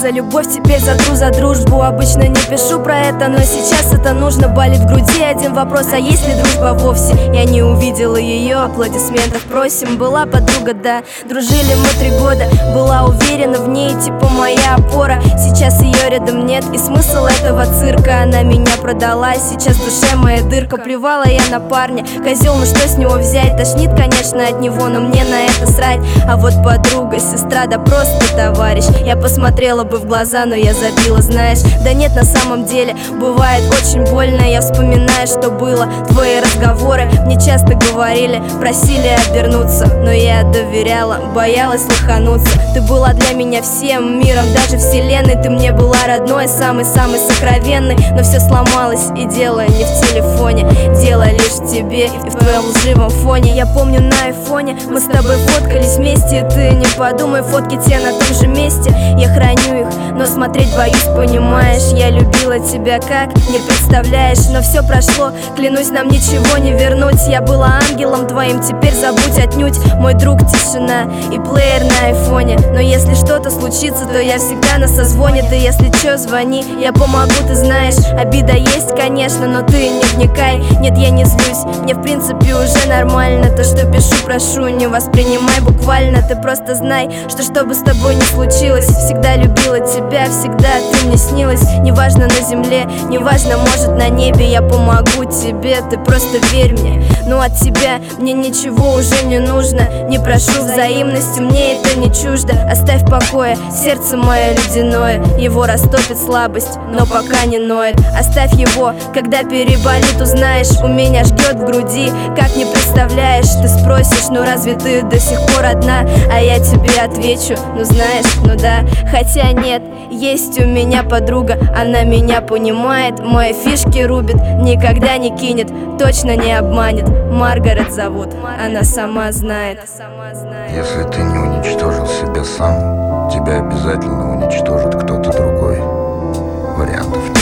за любовь, теперь затру за дружбу. Обычно не пишу про это, но сейчас это нужно. Болит в груди один вопрос: а есть ли дружба вовсе? Я не увидела ее, аплодисментов просим. Была подруга, да, дружили мы 3 года. Была уверена в ней, типа моя опора. Сейчас ее рядом нет, и смысл этого цирка. Она меня продала, сейчас в душе моя дырка. Плевала я на парня, козел, ну что с него взять? Тошнит, конечно, от него, но мне на это срать. А вот подруга, сестра, да просто товарищ. Я посмотрела бы в глаза, но я забила, знаешь. Да нет, на самом деле, бывает очень больно. Я вспоминаю, что было, твои разговоры мне часто говорили, просили обернуться, но я доверяла, боялась лохануться. Ты была для меня всем миром, даже вселенной. Ты мне была родной, самый-самый сокровенный. Но все сломалось, и дело не в телефоне, дело лишь в тебе и в твоем лживом фоне. Я помню на айфоне мы с тобой фоткались вместе. Ты не подумай, фотки те на том же месте. Я храню их, но смотреть боюсь, понимаешь. Я любила тебя как, не представляешь. Но все прошло, клянусь, нам ничего не вернуть. Я была ангелом твоим, теперь забудь отнюдь. Мой друг тишина и плеер на айфоне. Но если что-то случится, то я всегда на созвоне. Ты если чё, звони, я помогу, ты знаешь. Обида есть, конечно, но ты не вникай. Нет, я не злюсь, мне в принципе уже нормально. То, что пишу, прошу, не воспринимай буквально. Ты просто знай, что бы с тобой ни случилось, всегда любила тебя, всегда ты мне снилась. Неважно на земле, неважно, может на небе. Я помогу тебе, ты просто верь мне. Но от тебя мне ничего уже не нужно. Не прошу взаимности, мне это не чуждо. Оставь в покое сердце мое ледяное. Его растопит слабость, но пока не ноет. Оставь его, когда переболит, узнаешь. У меня ждет в груди, как не представляешь. Ты спросишь, ну разве ты до сих пор одна? А я тебе отвечу, ну знаешь, ну да. Хотя нет, есть у меня подруга, она меня понимает. Мои фишки рубит, никогда не кинет, точно не обманет. Маргарет зовут, она сама знает. Если ты не уничтожил себя сам, тебя обязательно уничтожит кто-то другой. Вариантов нет.